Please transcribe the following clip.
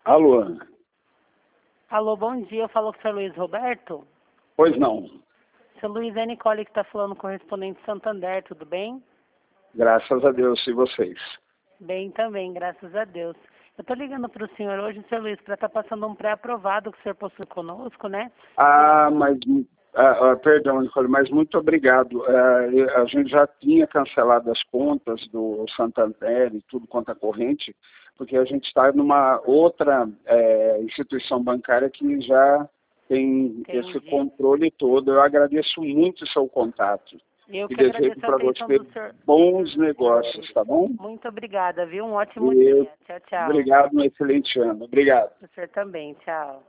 Alô? Alô, bom dia. Eu falo com o Sr. Luiz Roberto. Pois não. Sr. Luiz, é Nicole que está falando, correspondente Santander, tudo bem? Graças a Deus, e vocês? Bem também, graças a Deus. Eu estou ligando para o senhor hoje, Sr. Luiz, para estar passando um pré-aprovado que o senhor possui conosco, né? Perdão, Nicole, mas muito obrigado. A gente já tinha cancelado as contas do Santander e tudo quanto a corrente, porque a gente está numa outra instituição bancária que já tem esse controle todo. Eu agradeço muito o seu contato. Eu E que desejo agradeço a para atenção você do senhor. bons negócios, tá bom? Muito obrigada, viu? Um ótimo dia. Tchau, tchau. Obrigado, um excelente ano. Obrigado. O senhor também, tchau.